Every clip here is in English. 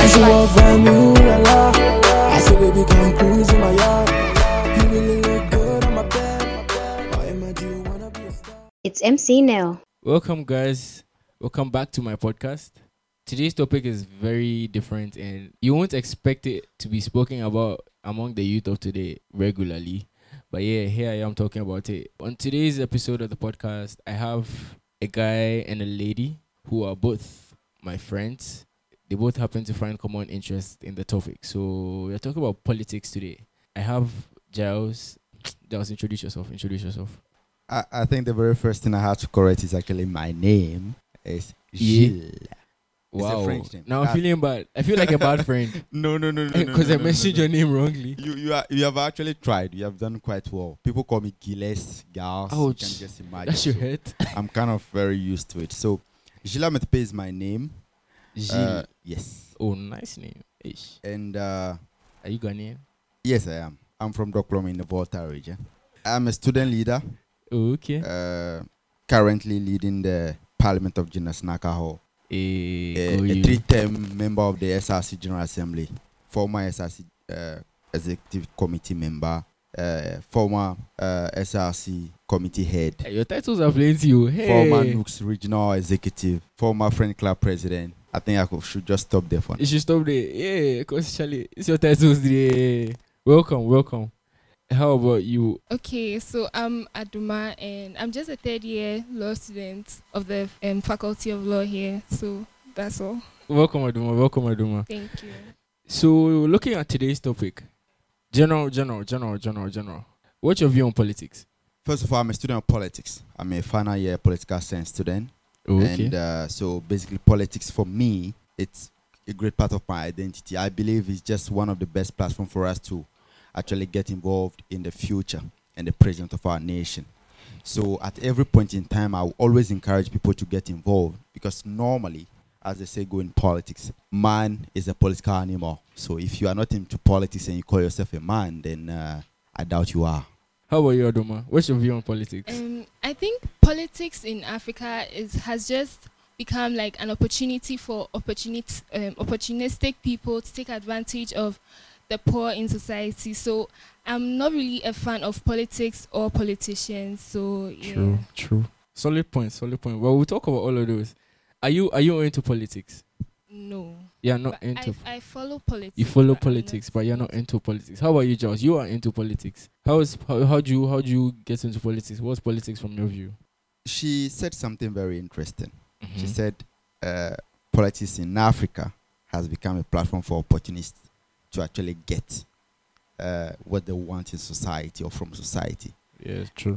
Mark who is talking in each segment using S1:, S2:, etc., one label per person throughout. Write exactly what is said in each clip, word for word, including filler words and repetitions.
S1: You should walk by me, ooh la la. I said, baby, come cruise in my yard. You really look good on my bed. Why am I do you wanna be a star?
S2: It's M C now.
S3: Welcome, guys. Welcome back to my podcast. Today's topic is very different, and you won't expect it to be spoken about among the youth of today regularly. But yeah, here I am talking about it. On today's episode of the podcast, I have a guy and a lady who are both my friends. They both happen to find common interest in the topic. So we're talking about politics today. I have Giles. Giles, introduce yourself. Introduce yourself.
S4: I, I think the very first thing I have to correct is actually my name is
S3: Yeah.
S4: Gilles.
S3: Wow.
S4: a French name.
S3: Now I'm
S4: Uh,
S3: feeling bad. I feel like a bad friend
S4: No, no, no, no,
S3: because
S4: no,
S3: I
S4: no,
S3: mentioned
S4: no, no.
S3: your name wrongly.
S4: You you are, you have actually tried. You have done quite well. People call me Gilles, Gals. You
S3: Ouch.
S4: can just imagine.
S3: That's your
S4: So
S3: head.
S4: I'm kind of very used to it. So Gilles Ametepe is my name.
S3: Gilles.
S4: Uh, yes.
S3: Oh, nice name. Ish.
S4: And uh,
S3: Are you Ghanaian?
S4: yes, I am. I'm from Doklom in the Volta region. I'm a student leader.
S3: Oh, okay.
S4: Uh, currently leading the Parliament of Jonas Nakaho.
S3: Eh,
S4: a,
S3: go
S4: a
S3: you.
S4: three-term member of the S R C General Assembly, former S R C uh, Executive Committee member, uh, former uh, S R C Committee head,
S3: Eh, Your titles are plenty. You. Hey.
S4: former Nooks Regional Executive, former Friend Club President. I think I could, should just stop there for now.
S3: You should stop there. Yeah, because Charlie, it's your titles today. Welcome, welcome. How about you?
S5: Okay, so I'm Aduma and I'm just a third year law student of the um, Faculty of Law here. So that's all.
S3: Welcome, Aduma. Welcome, Aduma.
S5: Thank you.
S3: So, looking at today's topic, general, general, general, general, general. What's your view on politics?
S4: First of all, I'm a student of politics. I'm a final year political science student.
S3: Oh, okay.
S4: And uh, so basically politics for me, it's a great part of my identity. I believe it's just one of the best platforms for us to actually get involved in the future and the present of our nation. So at every point in time, I will always encourage people to get involved because normally, as they say, go in politics, man is a political animal. So if you are not into politics and you call yourself a man, then uh, I doubt you are.
S3: How about you, Aduma? What's your view on politics?
S5: Um, I think politics in Africa is has just become like an opportunity for opportunit- um, opportunistic people to take advantage of the poor in society. So I'm not really a fan of politics or politicians. So yeah.
S3: True, true. Solid point, solid point. Well, we'll talk about all of those. Are you are you into politics?
S5: No.
S3: Yeah, not
S5: But
S3: into.
S5: I, I follow politics.
S3: You follow
S5: but I'm
S3: politics, but you're not into politics. How about you, Giles? You are into politics. How is how, how do you how do you get into politics? What's politics from your view?
S4: She said something very interesting. She
S3: Mhm.
S4: said uh, politics in Africa has become a platform for opportunists to actually get uh, what they want in society or from society.
S3: Yeah, true.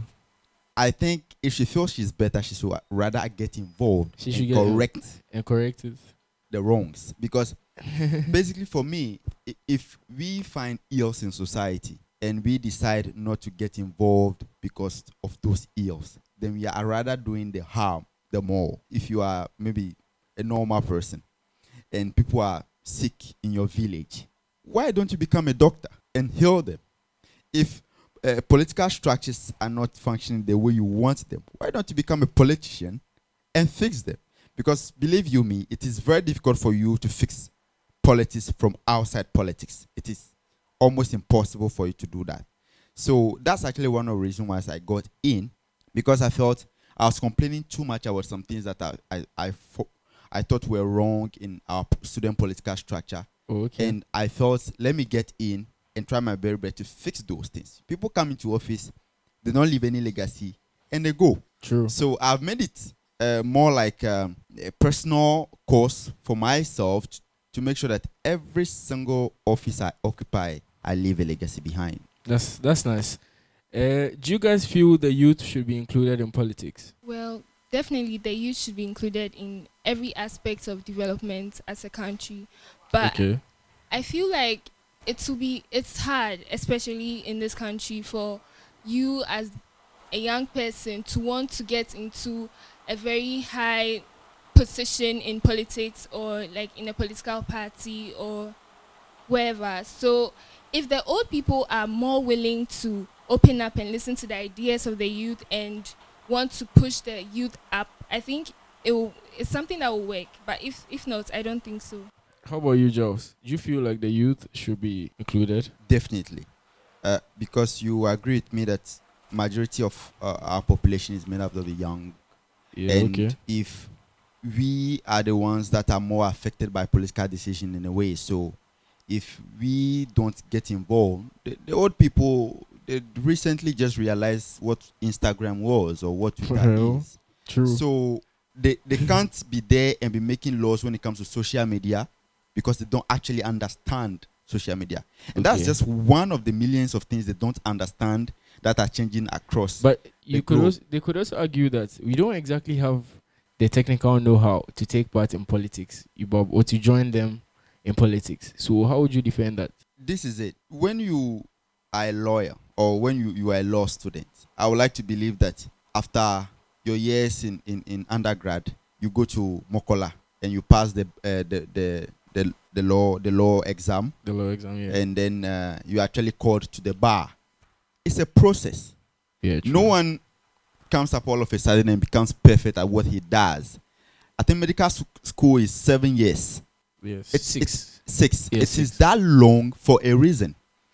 S4: I think if she feels she's better, she should rather get involved
S3: She
S4: and
S3: should get
S4: correct
S3: And correct it.
S4: the wrongs. Because basically for me, i- if we find ills in society and we decide not to get involved because of those ills, then we are rather doing the harm the more. If you are maybe a normal person and people are sick in your village, why don't you become a doctor and heal them? If uh, political structures are not functioning the way you want them, why don't you become a politician and fix them? Because believe you me, it is very difficult for you to fix politics from outside politics. It is almost impossible for you to do that. So that's actually one of the reasons why I got in, because I felt I was complaining too much about some things that I I, I, fo- I thought were wrong in our p- student political structure.
S3: Oh, okay.
S4: And I felt, let me get in and try my very best to fix those things. People come into office, they don't leave any legacy, and they go.
S3: True.
S4: So I've made it uh, more like um, a personal course for myself t- to make sure that every single office I occupy, I leave a legacy behind.
S3: That's that's nice. Uh, do you guys feel the youth should be included in politics?
S5: Well, definitely the youth should be included in every aspect of development as a country. But
S3: Okay.
S5: I feel like it will be it's hard, especially in this country, for you as a young person to want to get into a very high position in politics or like in a political party or wherever. So if the old people are more willing to open up and listen to the ideas of the youth and want to push the youth up, I think it will, it's something that will work. But if if not, I don't think so.
S3: How about you, Giles? Do you feel like the youth should be included?
S4: Definitely. Uh, because you agree with me that majority of uh, our population is made up of the young.
S3: Yeah,
S4: and
S3: okay.
S4: if we are the ones that are more affected by political decision in a way, so if we don't get involved, the, the old people, they recently just realized what Instagram was or what Twitter
S3: Well,
S4: is.
S3: True.
S4: So they, they can't be there and be making laws when it comes to social media because they don't actually understand social media. And that's
S3: Okay.
S4: just one of the millions of things they don't understand that are changing across.
S3: But you
S4: the
S3: could
S4: globe.
S3: also, they could also argue that we don't exactly have the technical know-how to take part in politics, Ibob, or to join them in politics. So how would you defend that?
S4: This is it. When you are a lawyer or when you, you are a law student, I would like to believe that after your years in, in, in undergrad, you go to Mokola and you pass the uh, the, the the the law the law exam,
S3: The law exam, yeah.
S4: and then uh, you are actually called to the bar. It's a process.
S3: yeah, true.
S4: No one comes up all of a sudden and becomes perfect at what he does. I think medical s- school is seven years.
S3: Yes.
S4: It's
S3: Six.
S4: It's six.
S3: Yeah,
S4: it
S3: six.
S4: is that long for a reason.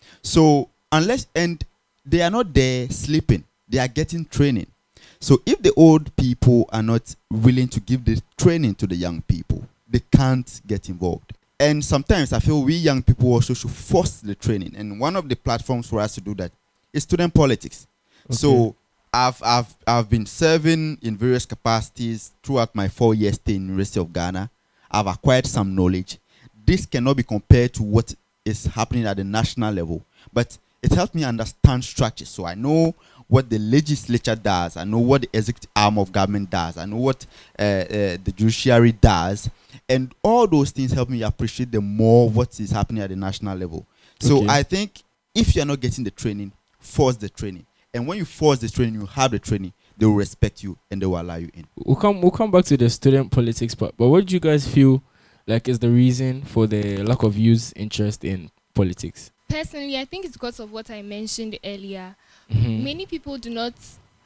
S4: So unless and they are not there sleeping, they are getting training. So if the old people are not willing to give the training to the young people, they can't get involved. And sometimes I feel we young people also should force the training. And one of the platforms for us to do that is student politics. So I've I've I've been serving in various capacities throughout my four years stay in University of Ghana. I've acquired some knowledge. This cannot be compared to what is happening at the national level, but it helped me understand structure. So I know what the legislature does. I know what the executive arm of government does. I know what uh, uh, the judiciary does, and all those things help me appreciate the more what is happening at the national level. So
S3: Okay.
S4: I think if you are not getting the training, force the training. And when you force the training, you have the training, they will respect you and they will allow you in.
S3: We'll come we'll come back to the student politics part. But what do you guys feel like is the reason for the lack of youth interest in politics?
S5: Personally, I think it's because of what I mentioned earlier.
S3: Mhm.
S5: Many people do not,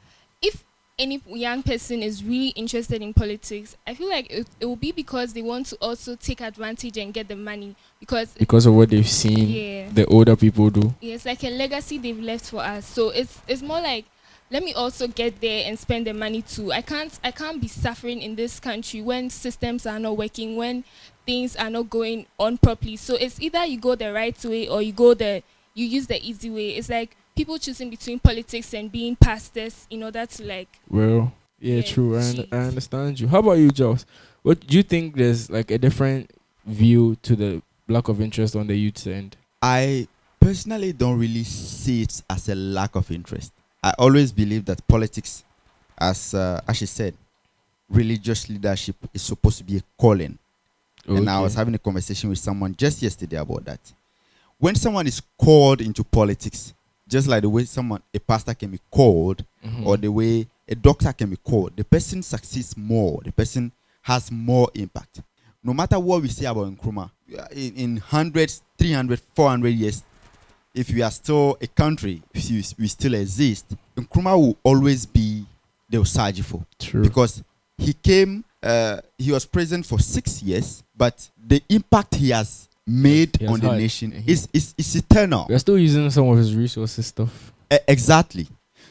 S5: if any young person is really interested in politics, I feel like it, it will be because they want to also take advantage and get the money, because
S3: Because of what they've seen
S5: yeah,
S3: the older people do.
S5: yeah, it's like a legacy they've left for us. So it's it's more like, let me also get there and spend the money too. I can't I can't be suffering in this country when systems are not working, when things are not going on properly. So it's either you go the right way or you go the you use the easy way. It's like people choosing between politics and being pastors in order to like
S3: Well, yeah,
S5: Yeah,
S3: true. I, un-
S5: shit.
S3: I understand you. How about you, Joss? What do you think there's like a different view to the lack of interest on the youth end?
S4: I personally don't really see it as a lack of interest. I always believe that politics, as uh, as she said, religious leadership is supposed to be a calling. And I
S3: Okay.
S4: was having a conversation with someone just yesterday about that. When someone is called into politics, just like the way someone, a pastor can be called,
S3: Mhm.
S4: or the way a doctor can be called, the person succeeds more. The person has more impact. No matter what we say about Nkrumah, in, in hundreds, three hundred, four hundred years, if we are still a country, if we, we still exist, Nkrumah will always be the Osagifo.
S3: True.
S4: Because he came, uh, he was president for six years, but the impact he has made
S3: He has
S4: on the
S3: had,
S4: nation
S3: and he-
S4: is, is, is eternal.
S3: We're still using some of his resources stuff.
S4: E- exactly.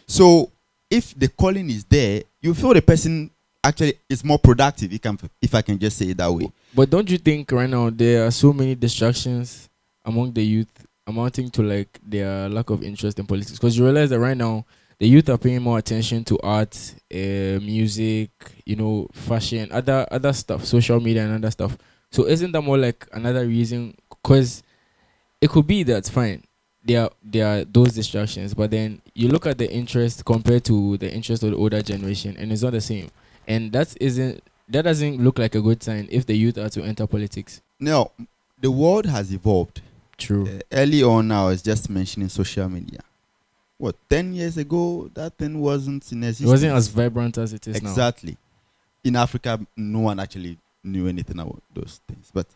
S4: So if the calling is there, you feel the person actually is more productive, if, can, if I can just say it that way.
S3: But don't you think right now there are so many distractions among the youth amounting to like their lack of interest in politics? Because you realize that right now the youth are paying more attention to art, uh, music, you know, fashion, other other stuff, social media and other stuff. So isn't that more like another reason? Because it could be that's fine. There are, there are those distractions, but then you look at the interest compared to the interest of the older generation, and it's not the same. And that isn't that doesn't look like a good sign if the youth are to enter politics.
S4: Now, the world has evolved.
S3: True.
S4: Uh, early on, I was just mentioning social media. What, ten years ago, that thing wasn't in
S3: It
S4: existence.
S3: wasn't as vibrant as it is now.
S4: Exactly. In Africa, no one actually knew anything about those things. But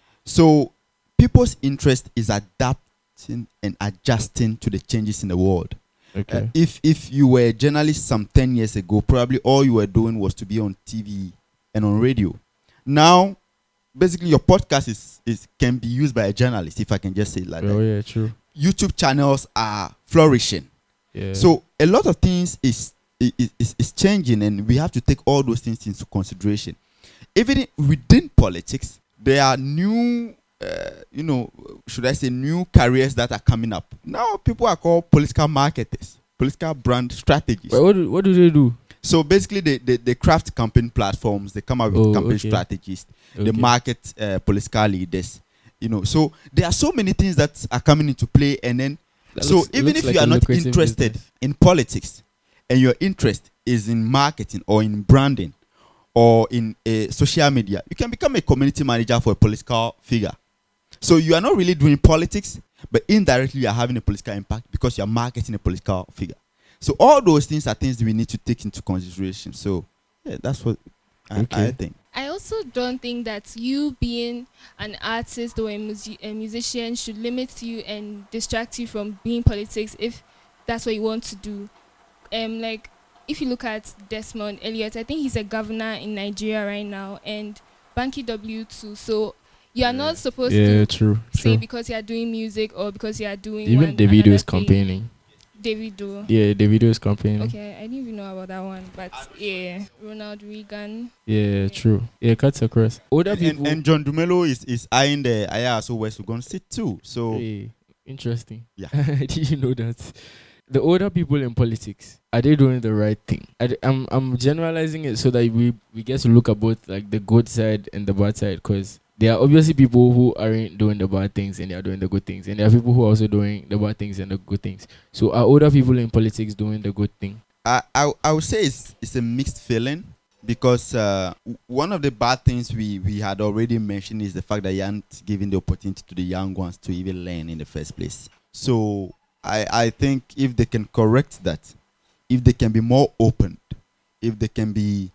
S4: so people's interest is adapting and adjusting to the changes in the world.
S3: Okay.
S4: Uh, if if you were a journalist some ten years ago, probably all you were doing was to be on T V and on radio. Now, basically your podcast is, is can be used by a journalist, if I can just say it like
S3: Oh
S4: that.
S3: yeah, true.
S4: YouTube channels are flourishing.
S3: Yeah.
S4: So a lot of things is, is, is, is changing, and we have to take all those things into consideration. Even in- within politics, there are new, uh, you know, should I say new careers that are coming up. Now people are called political marketers, political brand strategists.
S3: But what do, what do they do?
S4: So basically, they, they, they craft campaign platforms, they come up with
S3: Oh,
S4: campaign
S3: okay.
S4: strategies,
S3: Okay.
S4: they market uh, political leaders. You know, so there are so many things that are coming into play, and then
S3: That
S4: so
S3: looks-
S4: even
S3: looks
S4: if
S3: like
S4: you
S3: a
S4: are not
S3: lucrative
S4: interested
S3: business.
S4: in politics, and your interest is in marketing or in branding or in uh, social media, you can become a community manager for a political figure. So you are not really doing politics, but indirectly you are having a political impact because you are marketing a political figure. So all those things are things we need to take into consideration. So yeah, that's what I,
S3: Okay.
S4: I think.
S5: I also don't think that you being an artist or a, musi- a musician should limit you and distract you from being politics if that's what you want to do. Um, like if you look at Desmond Elliot, I think he's a governor in Nigeria right now, and Banky W too. So you are not supposed
S3: Yeah,
S5: to
S3: true.
S5: say
S3: True.
S5: because you are doing music or because you are doing
S3: Even
S5: one
S3: the video
S5: another
S3: is
S5: thing.
S3: campaigning.
S5: Davido.
S3: Yeah, the video is campaigning.
S5: Okay, I didn't even know about that one, but yeah, Ronald Reagan.
S3: Yeah, true. Yeah, cuts across. Older
S4: And,
S3: people.
S4: and John Dumelo is, is eyeing the Ayaso West Wugon seat too. So
S3: Hey, interesting.
S4: Yeah.
S3: Did you know that? The older people in politics, are they doing the right thing? I d- I'm I'm generalizing it so that we we get to look at both like the good side and the bad side, because there are obviously people who aren't doing the bad things and they are doing the good things, and there are people who are also doing the bad things and the good things. So are older people in politics doing the good thing?
S4: I, I I would say it's it's a mixed feeling, because uh, w- one of the bad things we, we had already mentioned is the fact that you aren't giving the opportunity to the young ones to even learn in the first place. So I, I think if they can correct that, if they can be more open, if they can be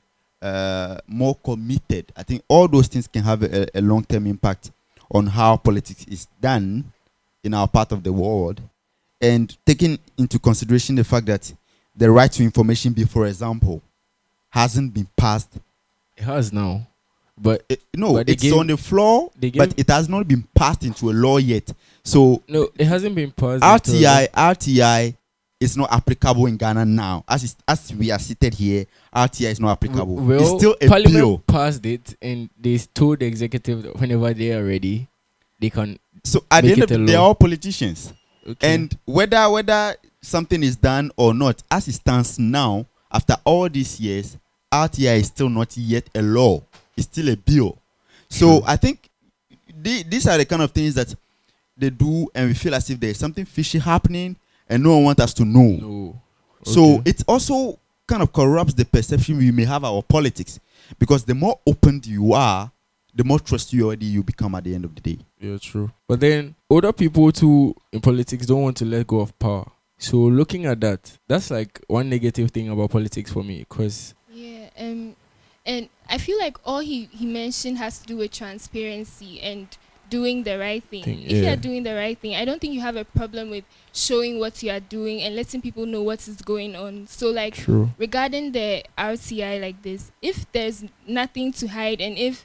S4: uh, more committed, I think all those things can have a, a long-term impact on how politics is done in our part of the world. And taking into consideration the fact that the right to information bill, for example, hasn't been passed.
S3: It has now, but
S4: Eh, no,
S3: But they
S4: it's
S3: gave-
S4: on the floor,
S3: they
S4: but
S3: gave-
S4: it has not been passed into a law yet. So
S3: no, it hasn't been passed.
S4: R
S3: until-
S4: T I, R T I is not applicable in Ghana now. As is, as we are seated here, R T I is not applicable.
S3: Well,
S4: it's still a
S3: Parliament
S4: bill.
S3: passed it, and they told the executive that whenever they are ready, they can.
S4: So at the
S3: make
S4: end
S3: it
S4: of the
S3: a
S4: day, they're
S3: law.
S4: all politicians.
S3: Okay.
S4: And whether whether something is done or not, as it stands now, after all these years, R T I is still not yet a law. It's still a bill. So
S3: True.
S4: I think the, these are the kind of things that they do, and we feel as if there's something fishy happening, and no one wants us to know.
S3: no.
S4: So
S3: Okay.
S4: it also kind of corrupts the perception we may have our politics, because the more open you are, the more trustworthy you become at the end of the day.
S3: Yeah, true. But then older people too in politics don't want to let go of power. So looking at that, that's like one negative thing about politics for me, because
S5: Yeah, um, and I feel like all he, he mentioned has to do with transparency and doing the right thing.
S3: Thing,
S5: If you
S3: yeah.
S5: are doing the right thing, I don't think you have a problem with showing what you are doing and letting people know what is going on. So, like,
S3: true.
S5: regarding the R T I like this, if there's nothing to hide, and if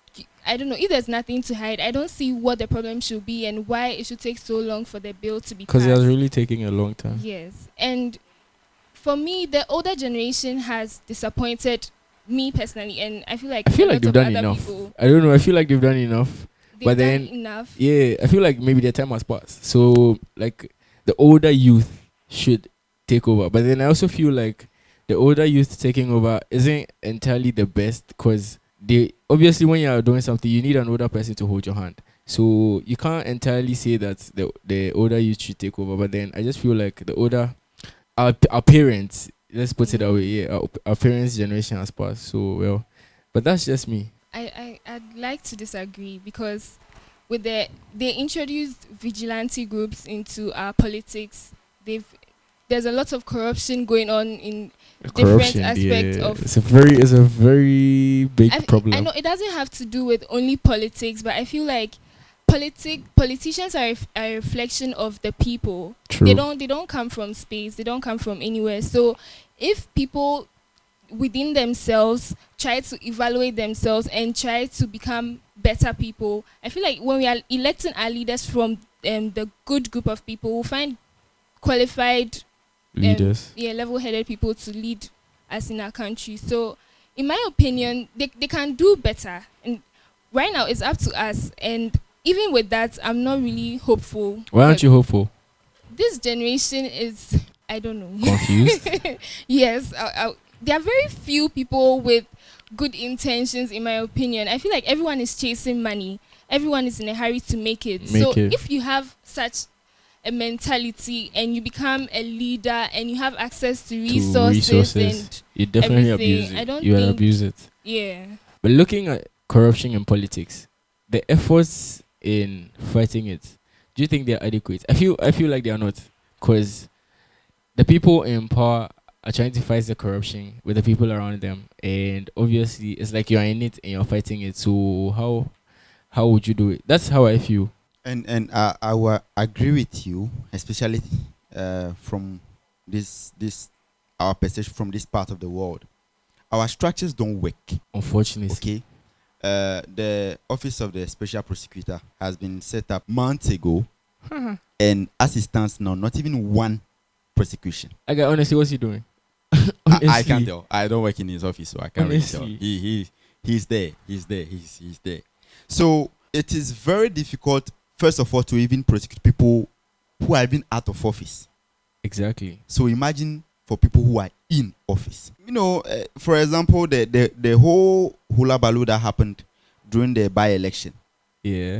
S5: I don't know, if there's nothing to hide, I don't see what the problem should be and why it should take so long for the bill to be
S3: Because
S5: passed.
S3: it was really taking a long time.
S5: Yes, and for me, the older generation has disappointed me personally, and I feel like
S3: I feel
S5: a
S3: like
S5: lot
S3: they've
S5: of
S3: done
S5: other
S3: enough.
S5: people,
S3: I don't know. I feel like they've done enough.
S5: they've
S3: But
S5: done
S3: then-
S5: enough.
S3: Yeah, I feel like maybe their time has passed. So like the older youth should take over. But then I also feel like the older youth taking over isn't entirely the best, because they obviously when you are doing something you need an older person to hold your hand. So you can't entirely say that the the older youth should take over. But then I just feel like the older our, our parents, let's put it that way, yeah, our, our parents' generation has passed. So well, but that's just me.
S5: I, I I'd like to disagree, because with the they introduced vigilante groups into our politics. They've there's a lot of corruption going on in different aspects of.
S3: It's a very it's a very big
S5: I,
S3: problem.
S5: I know it doesn't have to do with only politics, but I feel like politic politicians are a, f- a reflection of the people.
S3: True.
S5: They don't they don't come from space. They don't come from anywhere. So if people within themselves try to evaluate themselves and try to become better people. I feel like when we are electing our leaders from um, the good group of people, we'll find qualified
S3: Leaders.
S5: um, yeah, level-headed people to lead us in our country. So, in my opinion, they, they can do better. And right now, it's up to us. And even with that, I'm not really hopeful.
S3: Why aren't
S5: But
S3: you hopeful?
S5: This generation is, I don't know.
S3: Confused?
S5: Yes, I, I, there are very few people with good intentions, in my opinion. I feel like everyone is chasing money. Everyone is in a hurry to make it.
S3: Make
S5: so
S3: it.
S5: if you have such a mentality and you become a leader and you have access to
S3: To
S5: resources,
S3: resources.
S5: and
S3: You definitely
S5: everything,
S3: abuse it.
S5: I don't
S3: you will
S5: think-
S3: abuse it.
S5: yeah,
S3: But looking at corruption in politics, the efforts in fighting it, do you think they're adequate? I feel I feel like they are not, because the people in power are trying to fight the corruption with the people around them, and obviously it's like you're in it and you're fighting it. So how how would you do it? That's how I feel.
S4: And and uh, I will agree with you, especially uh, from this this our perception from this part of the world. Our structures don't work.
S3: Unfortunately,
S4: Okay, uh, the office of the special prosecutor has been set up months ago, and as it stands now, not even one prosecution.
S3: like honestly, what's he doing?
S4: I, I
S3: Honestly.
S4: can't tell. I don't work in his office, so I can't really tell.
S3: Honestly.
S4: He he he's there. He's there. He's he's there. So it is very difficult, first of all, to even prosecute people who have been out of office.
S3: Exactly.
S4: So imagine for people who are in office. You know, uh, for example, the, the the whole hula baloo that happened during the by-election.
S3: Yeah.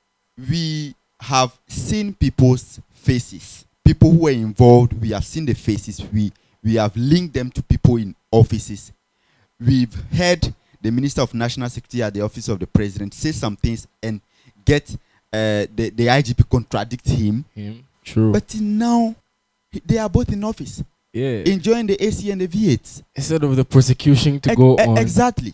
S4: We have seen people's faces. People who were involved, we have seen the faces. We we have linked them to people in offices. We've heard the Minister of National Security at the office of the president say some things and get uh, the, the I G P contradict him.
S3: Him. True.
S4: But till now, he- they are both in office,
S3: yeah.
S4: enjoying the A C and the V eight.
S3: Instead of the prosecution to
S4: Ex-
S3: go
S4: e-
S3: on.
S4: Exactly.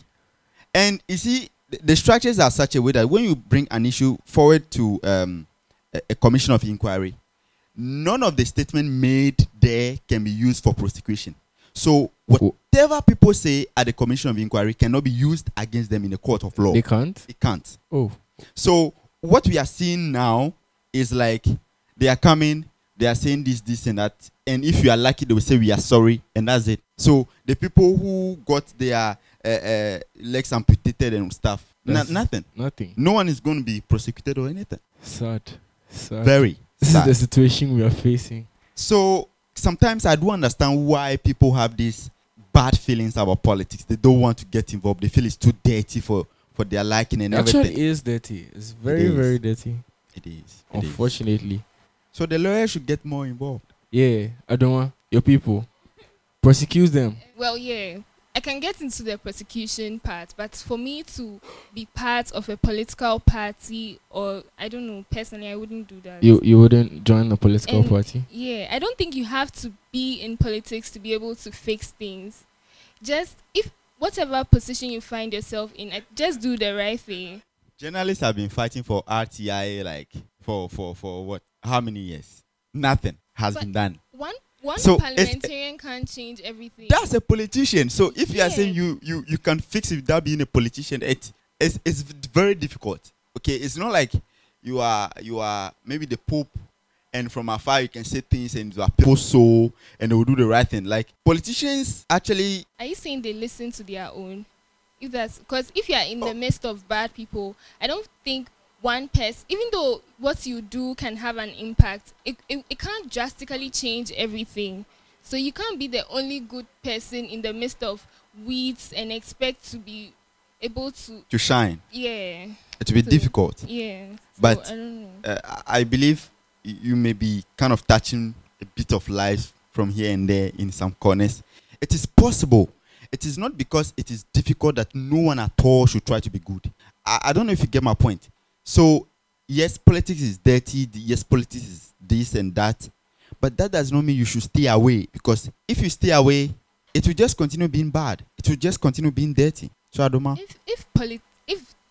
S4: And you see, the, the structures are such a way that when you bring an issue forward to um, a, a commission of inquiry, none of the statement made there can be used for prosecution. So whatever people say at the commission of inquiry cannot be used against them in a court of law.
S3: They can't.
S4: It can't.
S3: Oh.
S4: So what we are seeing now is like they are coming, they are saying this, this, and that. And if you are lucky, they will say we are sorry, and that's it. So the people who got their uh, uh, legs amputated and stuff, no-
S3: That's-
S4: nothing.
S3: Nothing.
S4: No one is going to be prosecuted or anything.
S3: Sad. Sad.
S4: Very
S3: This
S4: sad.
S3: is the situation we are facing.
S4: So sometimes I do understand why people have these bad feelings about politics. They don't want to get involved. They feel it's too dirty for, for their liking and
S3: Actually,
S4: everything.
S3: it is dirty. It's very,
S4: is.
S3: very dirty.
S4: It is. It is.
S3: Unfortunately.
S4: So the lawyer should get more involved.
S3: Yeah. I don't want your people. Prosecute them.
S5: well, yeah, I can get into the prosecution part, but for me to be part of a political party, or I don't know, personally, I wouldn't do that.
S3: You you wouldn't join a political
S5: And-
S3: party.
S5: Yeah, I don't think you have to be in politics to be able to fix things. Just if whatever position you find yourself in, I- just do the right thing.
S4: Journalists have been fighting for R T I like for for for what? How many years? Nothing has
S5: But-
S4: been done.
S5: One one
S4: So, it's-
S5: parliamentarian can't change everything.
S4: That's a politician. So if you are
S5: Yeah.
S4: saying you you you can fix it without being a politician, it it's it's very difficult. Okay, it's not like you are you are maybe the Pope, and from afar you can say things and you are people so and they will do the right thing. Like politicians actually,
S5: Are you saying they listen to their own? If that's because if you are in the midst of bad people, I don't think one person, even though what you do can have an impact, it, it, it can't drastically change everything. So you can't be the only good person in the midst of weeds and expect to be able to,
S4: to shine,
S5: yeah,
S4: it will be
S5: So-
S4: difficult.
S5: yeah. So
S4: But-
S5: I don't know.
S4: uh, I I believe y- you may be kind of touching a bit of life from here and there in some corners. It is possible. It is not because it is difficult that no one at all should try to be good. I, I don't know if you get my point. So, yes, politics is dirty. d- Yes, politics is this and that. But that does not mean you should stay away. Because if you stay away, it will just continue being bad. It will just continue being dirty. So, Adoma,
S5: If if polit- if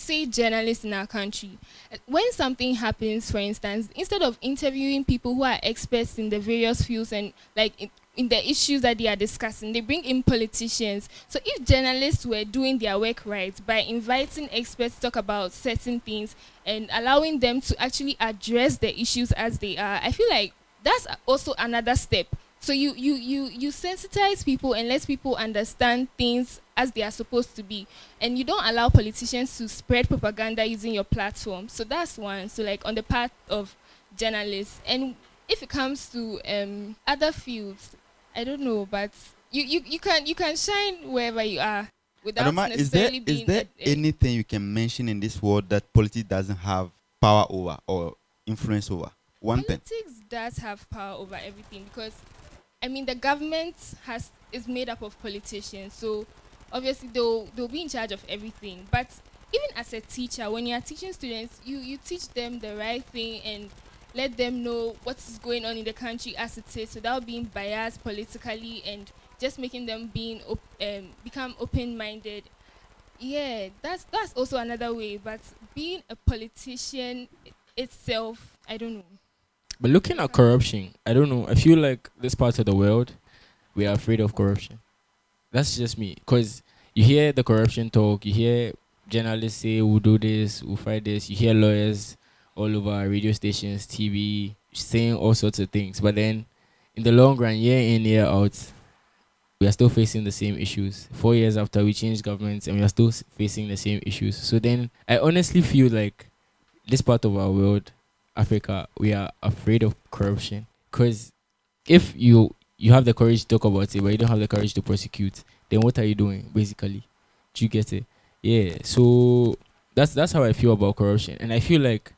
S5: say journalists in our country, uh, when something happens, for instance, instead of interviewing people who are experts in the various fields and like in, in the issues that they are discussing, they bring in politicians. So if journalists were doing their work right by inviting experts to talk about certain things and allowing them to actually address the issues as they are, I feel like that's also another step. So you you you you sensitize people and let people understand things as they are supposed to be, and you don't allow politicians to spread propaganda using your platform. So that's one. So like on the part of journalists, and if it comes to um other fields, I don't know, but you you, you can you can shine wherever you are without
S4: Adoma, is there
S5: necessarily
S4: is
S5: being
S4: there
S5: a- a-
S4: anything you can mention in this world that politics doesn't have power over or influence over? One thing.
S5: Politics does have power over everything because, I mean, the government has is made up of politicians, so obviously they'll they'll be in charge of everything. But even as a teacher, when you are teaching students, you you teach them the right thing and let them know what is going on in the country as it is, without being biased politically and just making them being op- um, become open-minded. Yeah, that's that's also another way. But being a politician i- itself, I don't know.
S3: But looking at corruption, I don't know. I feel like this part of the world, we are afraid of corruption. That's just me. Because you hear the corruption talk, you hear journalists say, we'll do this, we'll fight this. You hear lawyers all over radio stations, T V, saying all sorts of things. But then, in the long run, year in, year out, we are still facing the same issues. Four years after we changed governments, and we are still s- facing the same issues. So then, I honestly feel like this part of our world, Africa, we are afraid of corruption. Because if you you have the courage to talk about it, but you don't have the courage to prosecute, then what are you doing, basically? Do you get it? Yeah. So that's that's how I feel about corruption, and I feel like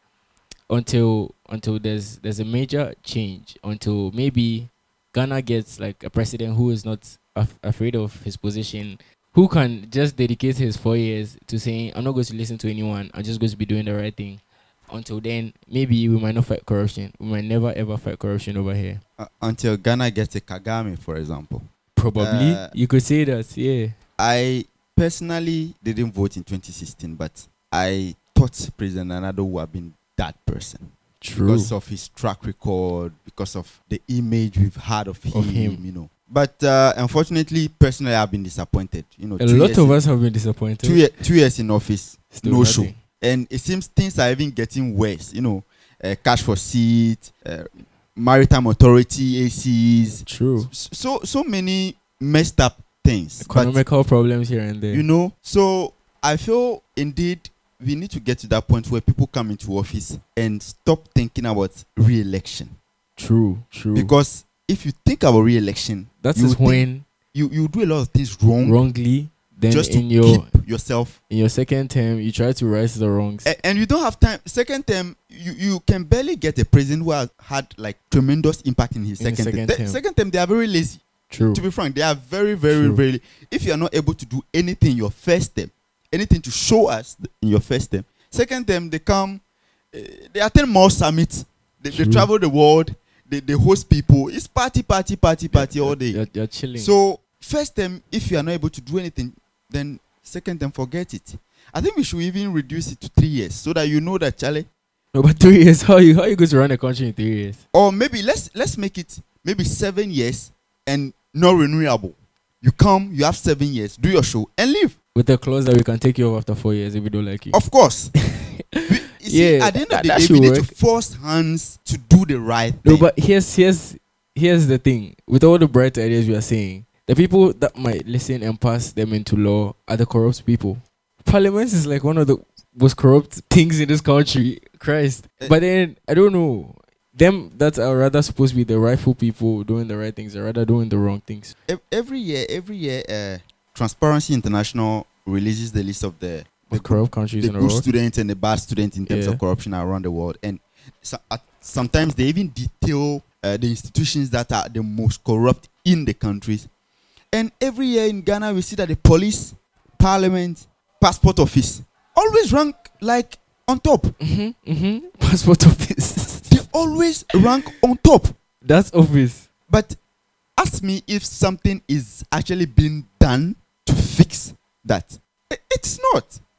S3: until until there's there's a major change, until maybe Ghana gets like a president who is not af- afraid of his position, who can just dedicate his four years to saying, I'm not going to listen to anyone, I'm just going to be doing the right thing. Until then, maybe we might not fight corruption. We might never ever fight corruption over here.
S4: Uh, until Ghana gets a Kagame, for example.
S3: Probably.
S4: Uh,
S3: You could say that, yeah.
S4: I personally didn't vote in twenty sixteen, but I thought President Nana would have been that person.
S3: True.
S4: Because of his track record, because of the image we've had of him,
S3: Of him.
S4: you know. But uh, unfortunately, personally, I've been disappointed. You know,
S3: A
S4: two
S3: lot
S4: years
S3: of
S4: in-
S3: us have been disappointed.
S4: two, year, two years in office,
S3: Still
S4: no
S3: nothing.
S4: show. And it seems things are even getting worse. You know, uh, cash for seat, uh, maritime authority, A Cs.
S3: True.
S4: So so many messed up things. But,
S3: Economical problems here and there.
S4: you know, so I feel indeed we need to get to that point where people come into office and stop thinking about re-election.
S3: True. True.
S4: Because if you think about re-election,
S3: that
S4: you
S3: is
S4: think-
S3: when
S4: you you do a lot of things wrong,
S3: wrongly, then
S4: just to
S3: in your
S4: keep yourself.
S3: in your second term, you try to right the wrongs.
S4: A- and you don't have time. Second term, you, you can barely get a president who has had like tremendous impact in his
S3: In his
S4: second,
S3: second
S4: term.
S3: term.
S4: The second term, they are very lazy.
S3: True.
S4: To be frank, they are very, very,
S3: True.
S4: very. If you are not able to do anything in your first term, anything to show us th- in your first term, second term they come, uh, they attend more summits, they, they
S3: True.
S4: travel the world, they, they host people. It's party, party, party, party all day.
S3: You're, you're chilling.
S4: So first term, if you are not able to do anything, then second term, forget it. I think we should even reduce it to three years so that you know that, Charlie.
S3: no, but three years. How you how you going to run a country in three years?
S4: Or maybe let's let's make it maybe seven years and not renewable. You come, you have seven years, do your show and leave.
S3: With a clause that we can take you off after four years if we don't like you.
S4: Of course. We- you see,
S3: Yeah,
S4: at the end
S3: that-
S4: of the
S3: that
S4: day,
S3: should
S4: we need
S3: work.
S4: to force hands to do the right
S3: No,
S4: thing.
S3: but here's here's here's the thing. With all the bright ideas we are saying, the people that might listen and pass them into law are the corrupt people. Parliament is like one of the most corrupt things in this country. Christ.
S4: Eh.
S3: But then I don't know. Them that are rather supposed to be the rightful people doing the right things are rather doing the wrong things.
S4: Ev- every year, every year, uh, Transparency International releases the list of the
S3: The
S4: the,
S3: corrupt countries
S4: the
S3: in the
S4: good
S3: world.
S4: students and the bad students in terms
S3: Yeah.
S4: of corruption around the world. And so, uh, sometimes they even detail uh, the institutions that are the most corrupt in the countries. And every year in Ghana, we see that the police, parliament, passport office always rank like on top.
S3: Mm-hmm. Mm-hmm. Passport office.
S4: They always rank on top.
S3: That's obvious.
S4: But ask me if something is actually being done to fix that. I- It's not.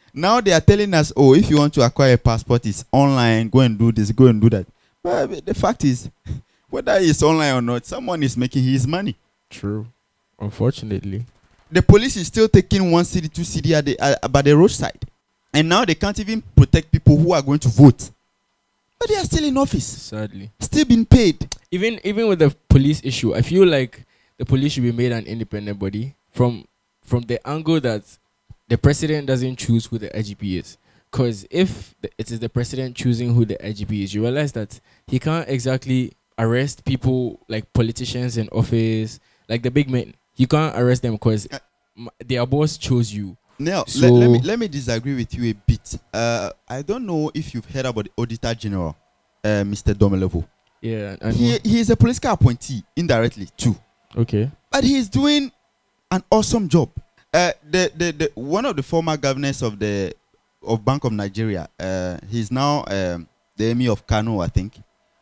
S4: Now they are telling us, oh, if you want to acquire a passport, it's online. Go and do this. Go and do that. But the fact is, whether it's online or not, someone is making his money.
S3: True. Unfortunately.
S4: The police is still taking one city, two city at the uh, by the roadside, and now they can't even protect people who are going to vote. But they are still in office,
S3: Sadly.
S4: still being paid.
S3: Even even with the police issue, I feel like the police should be made an independent body from from the angle that the president doesn't choose who the I G P is. Because if the, it is the president choosing who the I G P is, you realize that he can't exactly arrest people like politicians in office, like the big men. You can't arrest them because
S4: Uh,
S3: their boss chose you.
S4: Now,
S3: So-
S4: let, let me let me disagree with you a bit. Uh, I don't know if you've heard about the Auditor General, uh, Mister Domelevo.
S3: Yeah. And
S4: He he is a political appointee indirectly too,
S3: okay.
S4: but he is doing an awesome job. Uh, the, the the one of the former governors of the of Bank of Nigeria, uh, he's now um, the Emir of Kano, I think.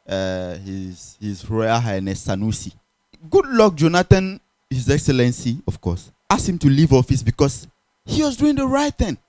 S4: Uh, his his Royal Highness Sanusi. Good luck, Jonathan, His Excellency, of course, asked him to leave office because he was doing the right thing.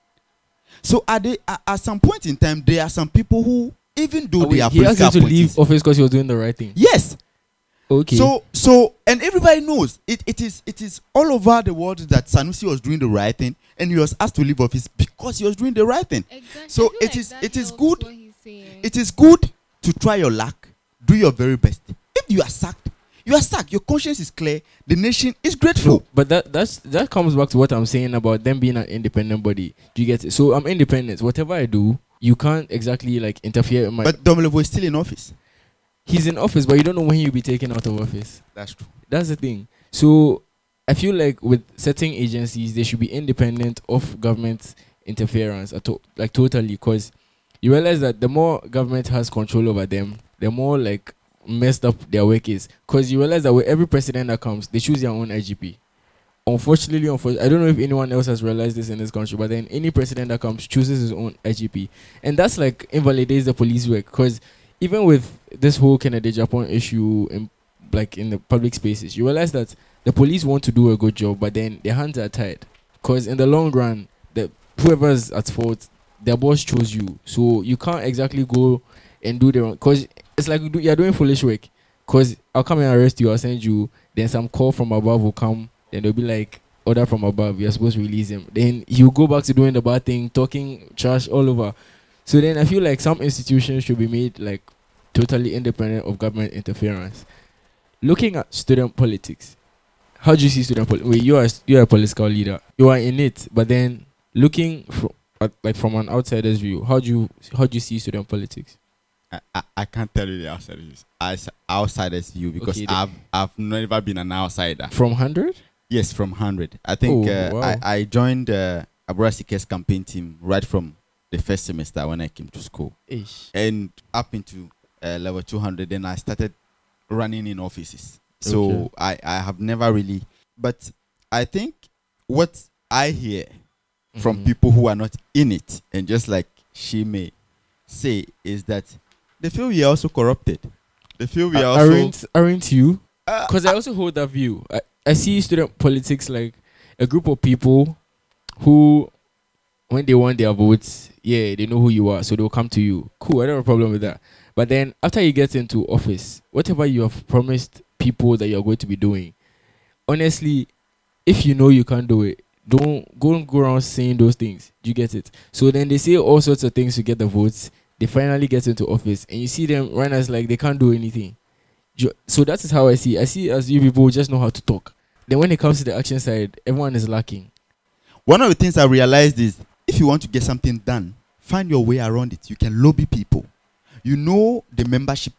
S4: So at the at, at some point in time, there are some people who, even though
S3: Oh,
S4: they
S3: wait,
S4: are
S3: he asked
S4: political
S3: him to leave
S4: appointees-
S3: office because he was doing the right thing.
S4: yes.
S3: Okay.
S4: So so and everybody knows it, it is it is all over the world that Sanusi was doing the right thing and he was asked to leave office because he was doing the right thing.
S5: Exactly.
S4: So
S5: I feel
S4: it
S5: like
S4: is-
S5: that
S4: it is
S5: helps
S4: good.
S5: what he's saying.
S4: It is good to try your luck, do your very best. If you are sacked, you are sacked. Your conscience is clear. The nation is grateful.
S3: No, but that that's that comes back to what I'm saying about them being an independent body. Do you get it? So I'm independent. Whatever I do, you can't exactly like interfere in my.
S4: But Domelevo is still in office.
S3: He's in office, but you don't know when he'll be taken out of office.
S4: That's true.
S3: That's the thing. So I feel like with certain agencies, they should be independent of government interference, at to- like totally, because you realize that the more government has control over them, the more like messed up their work is. Because you realize that with every president that comes, they choose their own I G P. Unfortunately, unfortunately, I don't know if anyone else has realized this in this country, but then any president that comes chooses his own I G P, and that's like invalidates the police work. Because even with this whole Kennedy Japan issue in like in the public spaces, you realize that the police want to do a good job, but then their hands are tied. Because in the long run, the whoever's at fault, their boss chose you, so you can't exactly go and do the wrong. Because it's like you do, you're doing foolish work. Because I'll come and arrest you, I'll send you, then some call from above will come, then they'll be like, order from above, you're supposed to release him. Then you go back to doing the bad thing, talking trash all over. So then I feel like some institutions should be made like totally independent of government interference. Looking at student politics, how do you see student politics? Wait, you are you are a political leader. You are in it, but then looking from at, like from an outsider's view, how do you how do you see student politics?
S4: I, I, I can't tell you the outsider's, as outsider's view because
S3: Okay, the-
S4: I've I've never been an outsider.
S3: From hundred?
S4: Yes, from hundred. I think
S3: Oh,
S4: uh,
S3: wow.
S4: I, I joined uh, Abura Sike's campaign team right from the first semester when I came to school.
S3: Ish.
S4: And up into uh, level two hundred, then I started running in offices. So
S3: Okay.
S4: I, I have never really, but I think what I hear from
S3: Mhm.
S4: people who are not in it, and just like she may say, is that they feel we are also corrupted. They feel we are
S3: Uh,
S4: also.
S3: aren't aren't you?
S4: Uh,
S3: Because I also hold that view. I, I see student politics like a group of people who, when they want their votes, yeah, they know who you are, so they'll come to you. Cool, I don't have a problem with that. But then after you get into office, whatever you have promised people that you're going to be doing, honestly, if you know you can't do it, don't go and go around saying those things. Do you get it? So then they say all sorts of things to get the votes. They finally get into office, and you see them run as like they can't do anything. Ju- So that is how I see. I see as you people just know how to talk. Then when it comes to the action side, everyone is lacking.
S4: One of the things I realized is if you want to get something done, find your way around it. You can lobby people. You know the membership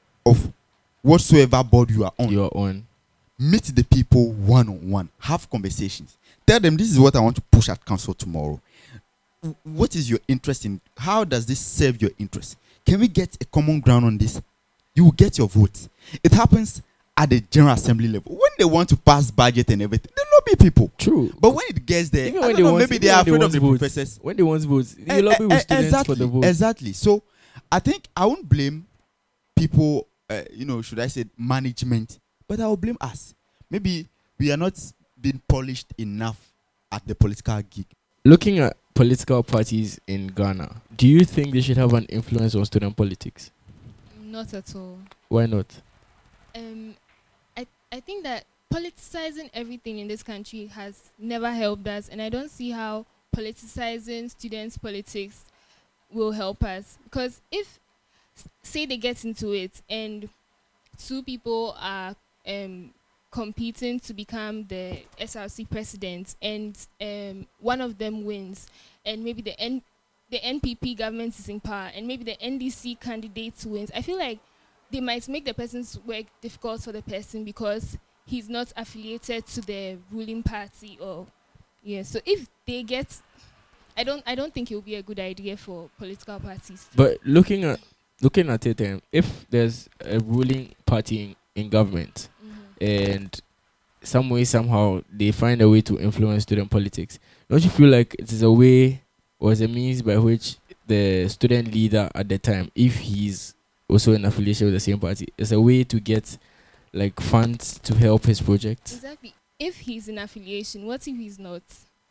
S4: of whatsoever board you are on.
S3: You are on.
S4: Meet the people one on one. Have conversations. Tell them this is what I want to push at council tomorrow. W- What is your interest in? How does this serve your interest? Can we get a common ground on this? You will get your votes. It happens at the General Assembly level. When they want to pass budget and everything, they lobby people.
S3: True.
S4: But when it gets there,
S3: Even
S4: I
S3: when
S4: don't
S3: they
S4: know,
S3: want,
S4: maybe
S3: even
S4: they are
S3: when they
S4: afraid of
S3: want
S4: the
S3: votes,
S4: professors.
S3: When they want votes, you
S4: Eh,
S3: lobby
S4: eh,
S3: with
S4: eh,
S3: students
S4: exactly,
S3: for the votes.
S4: Exactly. So I think I won't blame people, uh, you know, should I say management, but I will blame us. Maybe we are not being polished enough at the political gig.
S3: Looking at political parties in Ghana, do you think they should have an influence on student politics?
S5: Not at all.
S3: Why not?
S5: Um, I I think that politicizing everything in this country has never helped us, and I don't see how politicizing students' politics will help us. Because if, s- say, they get into it and two people are um competing to become the S R C president, and um one of them wins, and maybe the N the N P P government is in power, and maybe the N D C candidate wins, I feel like they might make the person's work difficult for the person because he's not affiliated to the ruling party. Or yeah, so if they get, I don't I don't think it will be a good idea for political parties to,
S3: But looking at looking at it, um, if there's a ruling party in, in government
S5: Mhm.
S3: and some way somehow they find a way to influence student politics, don't you feel like it is a way or is a means by which the student leader at the time, if he's also in affiliation with the same party, is a way to get like funds to help his project?
S5: Exactly. If he's in affiliation, what if he's not?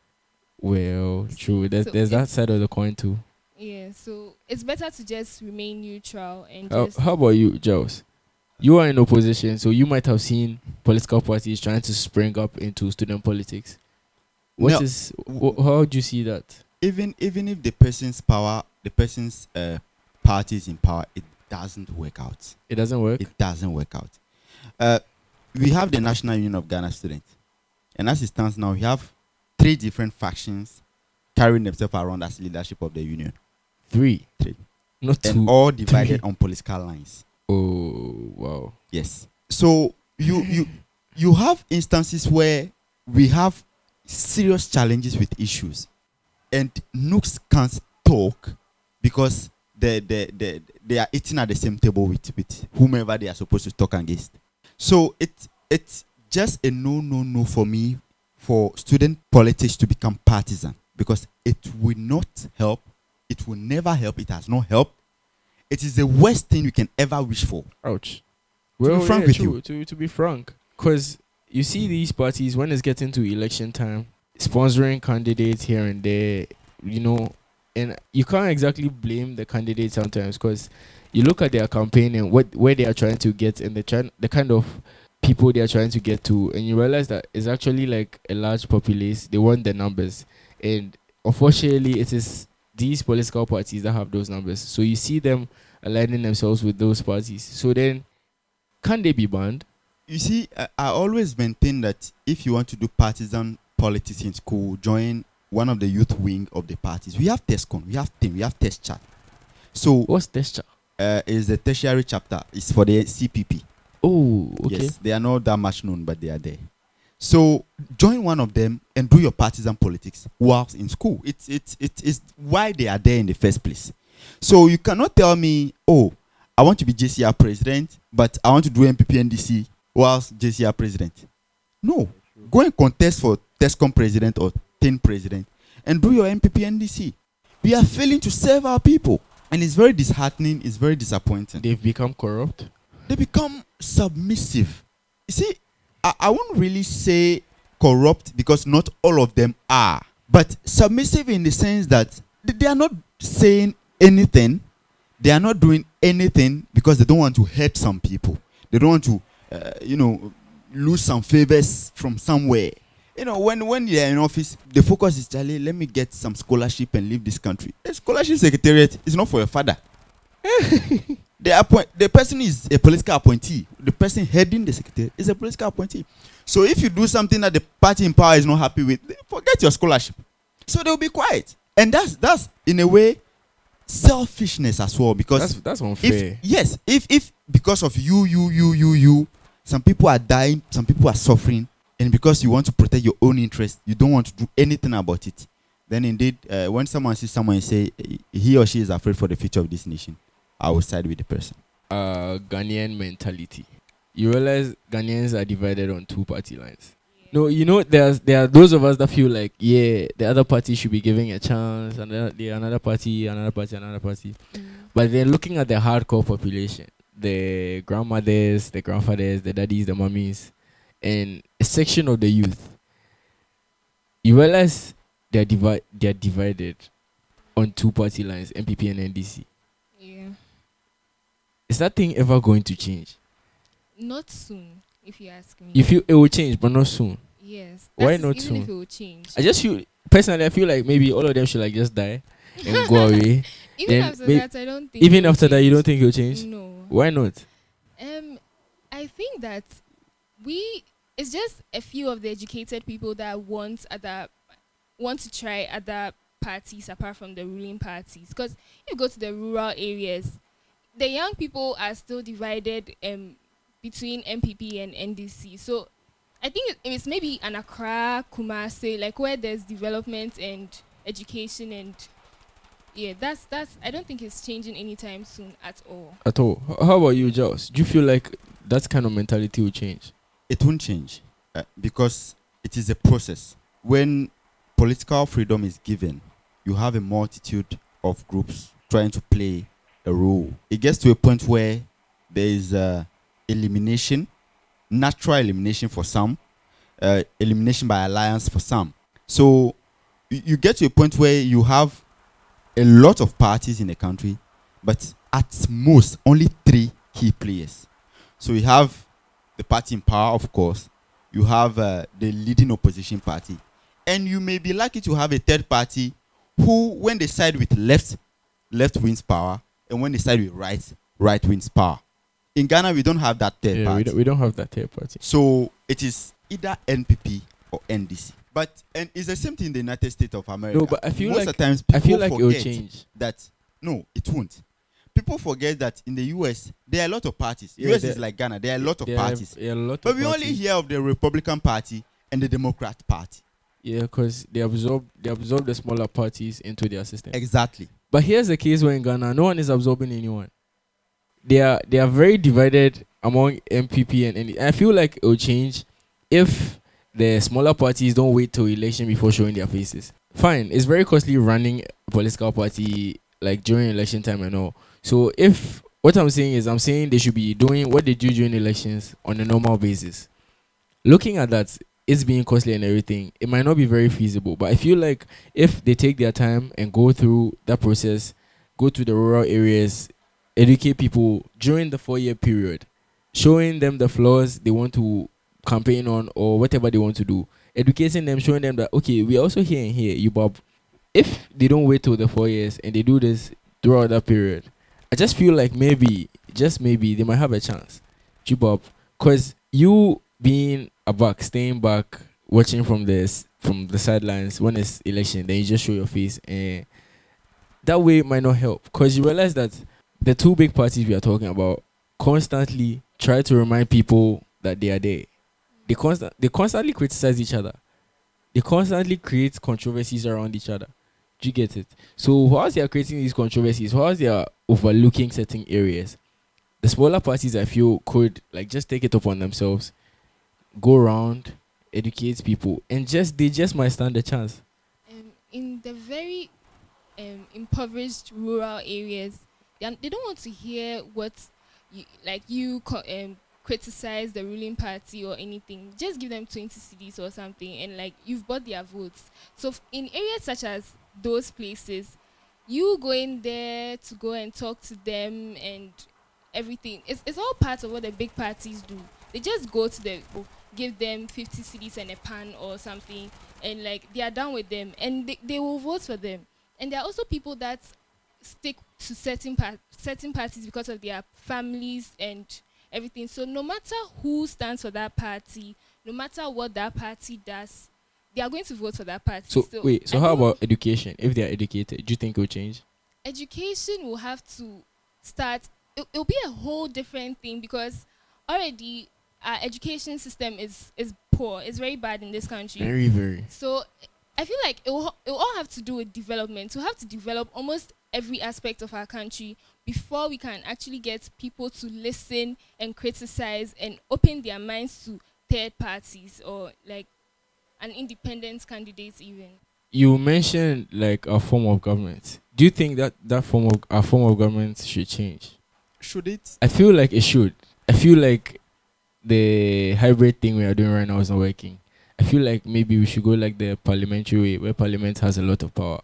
S3: Well, true. There's
S5: So
S3: there's that
S5: if-
S3: side of the coin too.
S5: Yeah, so it's better to just remain neutral and
S3: How,
S5: just
S3: how about you, Giles? You are in opposition, so you might have seen political parties trying to spring up into student politics. What
S4: No.
S3: is? wh- how do you see that?
S4: Even even if the person's power, the person's uh, party is in power, it doesn't work out.
S3: It doesn't work.
S4: It doesn't work out. Uh, we have the National Union of Ghana Students, and as it stands now, we have three different factions carrying themselves around as leadership of the union,
S3: Three,
S4: Three.
S3: not
S4: and
S3: two.
S4: all divided
S3: Three.
S4: on political lines.
S3: Oh wow.
S4: Yes. So you you you have instances where we have serious challenges with issues, and nooks can't talk because they they they they are eating at the same table with with whomever they are supposed to talk against. So it it's just a no no no for me for student politics to become partisan, because it will not help. It will never help. It has no help. It is the worst thing you can ever wish for.
S3: Ouch.
S4: be
S3: Well,
S4: frank
S3: yeah,
S4: with
S3: true,
S4: you.
S3: To to be frank, because you see these parties when it's getting to election time, sponsoring candidates here and there, you know, and you can't exactly blame the candidates sometimes because you look at their campaign and what where they are trying to get and the try, the kind of people they are trying to get to, and you realize that it's actually like a large populace. They want the numbers, and unfortunately, it is these political parties that have those numbers. So you see them aligning themselves with those parties. So then, can they be banned?
S4: You see, I, I always maintain that if you want to do partisan politics in school, join one of the youth wing of the parties. We have TESCON, we have TEAM, we have test chat. So
S3: What's this? Cha-
S4: uh, is the tertiary chapter. It's for the C P P.
S3: oh, okay.
S4: Yes, they are not that much known, but they are there. So join one of them and do your partisan politics whilst in school. It's it's it is why they are there in the first place. So you cannot tell me, oh, I want to be J C R president, but I want to do M P P N D C whilst J C R president. No, go and contest for TESCOM president or TEN president and do your M P P N D C. We are failing to serve our people, and it's very disheartening. It's very disappointing.
S3: They've become corrupt.
S4: They become submissive. You see, I, I won't really say corrupt because not all of them are, but submissive in the sense that they, they are not saying anything, they are not doing anything because they don't want to hurt some people. They don't want to, uh, you know, lose some favors from somewhere. You know, when when they are in office, the focus is, Charlie, let me get some scholarship and leave this country. The scholarship secretariat is not for your father. The appoint the person is a political appointee. The person heading the secretariat is a political appointee. So if you do something that the party in power is not happy with, forget your scholarship. So they'll be quiet. And that's that's in a way selfishness as well, because
S3: That's that's unfair.
S4: if yes, if if because of you, you, you, you, you, some people are dying, some people are suffering, and because you want to protect your own interest, you don't want to do anything about it. Then indeed, uh, when someone sees someone and say he or she is afraid for the future of this nation, I will side with the person.
S3: uh, Ghanaian mentality. You realize Ghanaians are divided on two party lines. No, you know, there's there are those of us that feel like, yeah, the other party should be giving a chance, and the, the another party, another party, another party.
S5: Mm.
S3: But they're looking at the hardcore population, the grandmothers, the grandfathers, the daddies, the mummies, and a section of the youth. You realize they're divi- they're divided on two party lines, M P P and N D C.
S5: Yeah.
S3: Is that thing ever going to change?
S5: Not soon, if you ask me.
S3: You feel it will change, but not soon.
S5: Yes.
S3: Why
S5: That is
S3: not
S5: even
S3: soon?
S5: if it will change.
S3: I just feel personally, I feel like maybe all of them should like just die and go away.
S5: Even
S3: then
S5: after
S3: may-
S5: that, I don't think.
S3: Even
S5: it will
S3: after that, you don't
S5: change.
S3: think it'll change?
S5: No.
S3: Why not?
S5: Um, I think that we it's just a few of the educated people that want other want to try other parties apart from the ruling parties. Because if you go to the rural areas, the young people are still divided um between M P P and N D C. So I think it- it's maybe an Accra, Kumasi, like where there's development and education and yeah, that's that's I don't think it's changing anytime soon at all.
S3: At all. H- How about you, Giles? Do you feel like that kind of mentality will change?
S4: It won't change uh, because it is a process. When political freedom is given, you have a multitude of groups trying to play a role. It gets to a point where there is uh, elimination, natural elimination for some, uh, elimination by alliance for some. So you, you get to a point where you have a lot of parties in the country, but at most only three key players. So you have the party in power, of course. You have uh, the leading opposition party. And you may be lucky to have a third party who, when they side with left, left wins power. And when they side with right, right wins power. In Ghana, we don't have that third
S3: Yeah,
S4: party.
S3: we don't, we don't have that third party.
S4: So it is either N P P or N D C. But and it's the same thing in the United States of America.
S3: No, but I feel
S4: Most
S3: like
S4: of the times people
S3: I feel like it will
S4: forget
S3: change.
S4: that no, it won't. People forget that in the U S there are a lot of parties.
S3: Yeah,
S4: U S
S3: there-
S4: is like Ghana. There are a lot of
S3: There are-
S4: parties.
S3: there are a lot
S4: But
S3: of
S4: we only
S3: parties.
S4: hear of the Republican Party and the Democrat Party.
S3: Yeah, because they absorb they absorb the smaller parties into their system.
S4: Exactly.
S3: But here's the case where in Ghana, no one is absorbing anyone. They are they are very divided among M P P and N D C. I feel like it will change if the smaller parties don't wait till election before showing their faces. Fine, it's very costly running a political party like during election time and all. So if what I'm saying is I'm saying they should be doing what they do during elections on a normal basis. Looking at that, it's being costly and everything, it might not be very feasible. But I feel like if they take their time and go through that process, go to the rural areas, educate people during the four-year period, showing them the flaws they want to campaign on or whatever they want to do, educating them, showing them that, okay, we're also here and here, you Bob. If they don't wait till the four years and they do this throughout that period, I just feel like maybe, just maybe, they might have a chance. You Bob, because you being a back, staying back, watching from this from the sidelines when it's election, then you just show your face, and that way it might not help. Because you realize that the two big parties we are talking about constantly try to remind people that they are there. They constant they constantly criticize each other. They constantly create controversies around each other. Do you get it? So whilst they are creating these controversies, whilst they are overlooking certain areas, the smaller parties I feel could like just take it upon themselves, go around, educate people, and just they just might stand a chance.
S5: Um, in the very um, impoverished rural areas, they, are- they don't want to hear what you, like you co- um, criticize the ruling party or anything. Just give them twenty cedis or something, and like you've bought their votes. So f- in areas such as those places, you going there to go and talk to them and everything, it's, it's all part of what the big parties do. They just go to the give them fifty cedis and a pan or something, and like they are done with them, and they, they will vote for them. And there are also people that stick to certain par- certain parties because of their families and everything. So no matter who stands for that party, no matter what that party does, they are going to vote for that party.
S3: So, wait, so
S5: I
S3: how
S5: don't-
S3: about education? If they are educated, do you think it will change?
S5: education will have to start? It, it'll be a whole different thing because already our education system is is poor. It's very bad in this country.
S3: Very, very.
S5: So I feel like it will, it will all have to do with development. We have to develop almost every aspect of our country before we can actually get people to listen and criticize and open their minds to third parties or like an independent candidate even.
S3: You mentioned like a form of government. Do you think that that form of a form of government should change?
S4: Should it?
S3: I feel like it should. I feel like the hybrid thing we are doing right now is not working. I feel like maybe we should go like the parliamentary way, where parliament has a lot of power,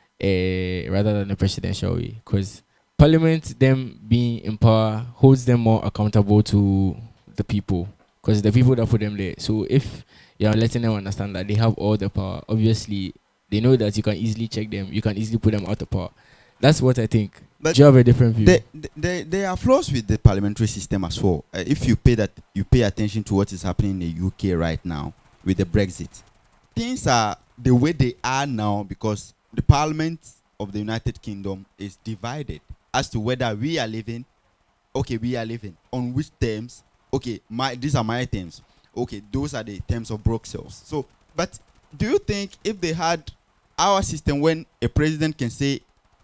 S3: uh, rather than the presidential way. Because parliament, them being in power, holds them more accountable to the people. Because the people that put them there. So if you're letting them understand that they have all the power, obviously they know that you can easily check them. You can easily put them out of power. That's what I think.
S4: But
S3: do you have a different view?
S4: There, there, there are flaws with the parliamentary system as well. Uh, if you pay that, you pay attention to what is happening in the U K right now with the Brexit. Things are the way they are now because the Parliament of the United Kingdom is divided as to whether we are living. Okay, we are living on which terms. Okay, my these are my terms. Okay, those are the terms of Brussels. So, but do you think if they had our system when a president can say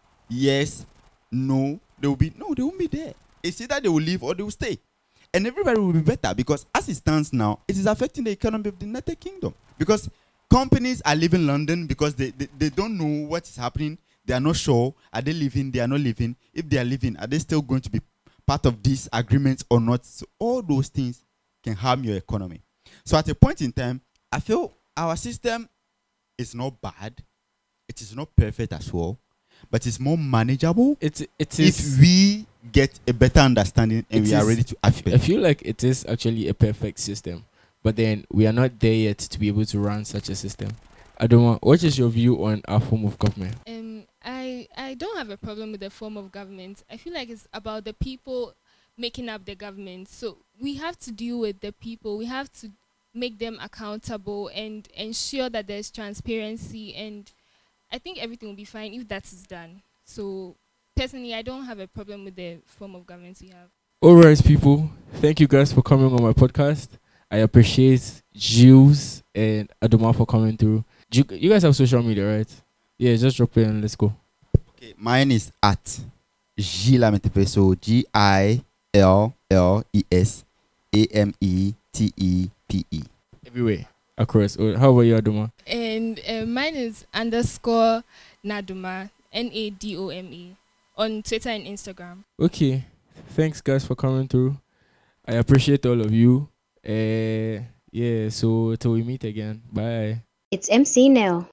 S4: yes, no, they will be no, they won't be there. It's either they will leave or they will stay, and everybody will be better because as it stands now, it is affecting the economy of the United Kingdom because companies are leaving London because they, they, they don't know what is happening. They are not sure. Are they leaving? They are not leaving. If they are leaving, are they still going to be part of these agreements or not? So all those things can harm your economy. So at a point in time, I feel our system is not bad. It is not perfect as well, but it's more manageable.
S3: It's it
S4: if
S3: is.
S4: we get a better understanding and
S3: It
S4: we are
S3: is-
S4: ready to
S3: I f-
S4: act.
S3: I feel like it is actually a perfect system, but then we are not there yet to be able to run such a system. Adoma, what is your view on our form of government?
S5: Um, I I don't have a problem with the form of government. I feel like it's about the people making up the government. So we have to deal with the people. We have to make them accountable and ensure that there's transparency. And I think everything will be fine if that is done. So personally, I don't have a problem with the form of government we have.
S3: All right, people. Thank you guys for coming on my podcast. I appreciate Jules and Adoma for coming through. Do You, you guys have social media, right? Yeah, just drop it and let's go.
S4: Okay, mine is at Gilametepe. So G I L L E S A M E T E P E.
S3: Everywhere across. Oh, how about you, Adoma?
S5: And uh, mine is underscore Naduma, N A D O M E, on Twitter and Instagram.
S3: Okay. Thanks, guys, for coming through. I appreciate all of you. Uh, yeah, so till we meet again. Bye.
S2: It's M C now.